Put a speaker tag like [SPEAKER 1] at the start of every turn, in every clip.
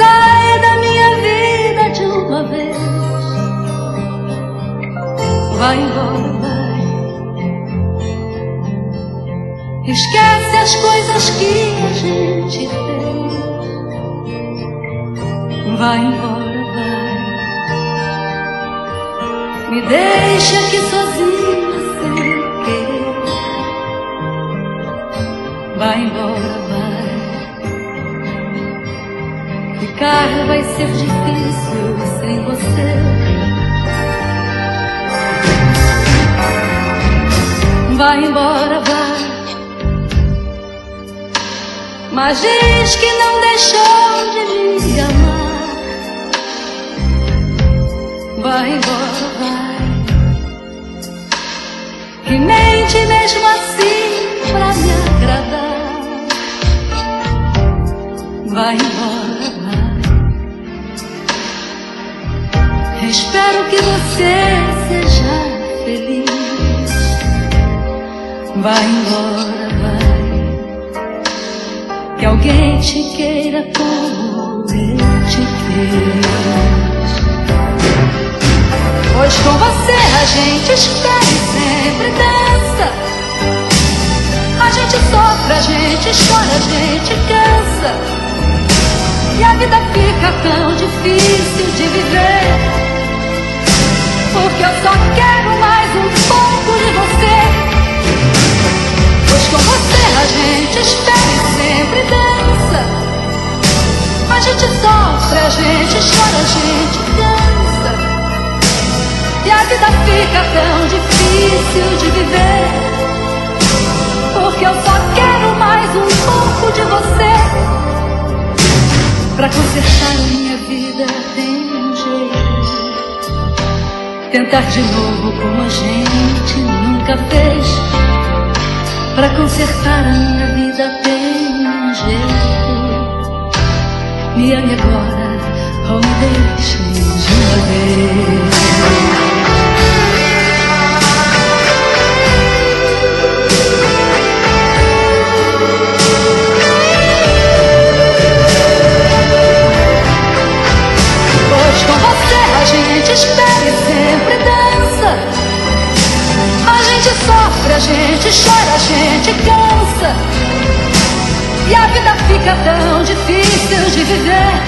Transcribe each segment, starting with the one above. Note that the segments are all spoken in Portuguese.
[SPEAKER 1] sai da minha vida de uma vez. Vai embora, vai. Esquece as coisas que a gente fez. Vai embora, vai. Me deixa aqui sozinha sem querer. Vai embora, vai. Ficar vai ser difícil sem você. Vai embora, vai. Mas diz que não deixou de me amar. Vai embora, vai. Que mente mesmo assim pra me agradar. Vai embora, vai. Espero que você seja feliz. Vai embora, vai. Que alguém te queira como eu te quis. Pois com você a gente espera e sempre dança. A gente sofre, a gente chora, a gente cansa. E a vida fica tão difícil de viver. Porque eu só quero mais um pouco de você. Pois com você a gente espera e sempre dança. A gente sofre, a gente chora, a gente cansa. E a vida fica tão difícil de viver. Porque eu só quero mais um pouco de você. Pra consertar a minha vida tem um jeito. Tentar de novo como a gente nunca fez. Pra consertar a minha vida tem um jeito. Me ame agora ou me deixe de uma vez. Pois com você a gente espera e sempre dança. A gente sofre, a gente chora, a gente cansa. E a vida fica tão difícil de viver.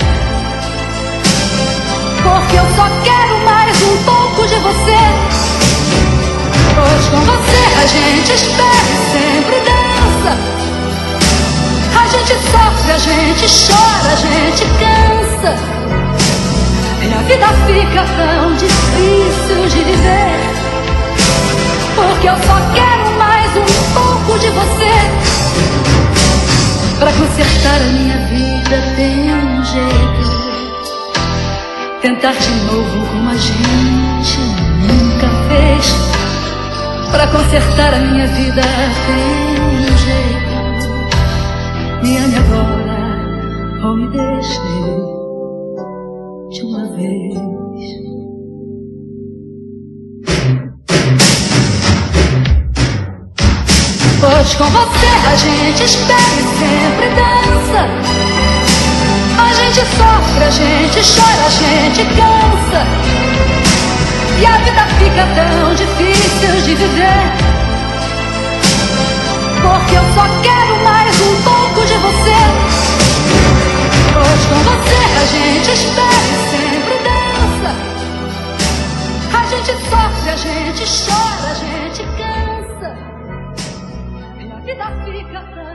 [SPEAKER 1] Porque eu só quero mais um pouco de você. Pois com você a gente espera e sempre dança. A gente sofre, a gente chora, a gente cansa. E a vida fica tão difícil de viver. Porque eu só quero mais um pouco de você. Pra consertar a minha vida tem um jeito. Tentar de novo como a gente nunca fez. Pra consertar a minha vida tem um jeito. Me ame agora ou me deixe de uma vez. Pois com você a gente espera e sempre dança. A gente sofre, a gente chora, a gente cansa. E a vida fica tão difícil de viver. Porque eu só quero mais um pouco de você. Pois com você a gente espera e sempre dança. A gente sofre, a gente chora, a gente cansa. A vida fica tão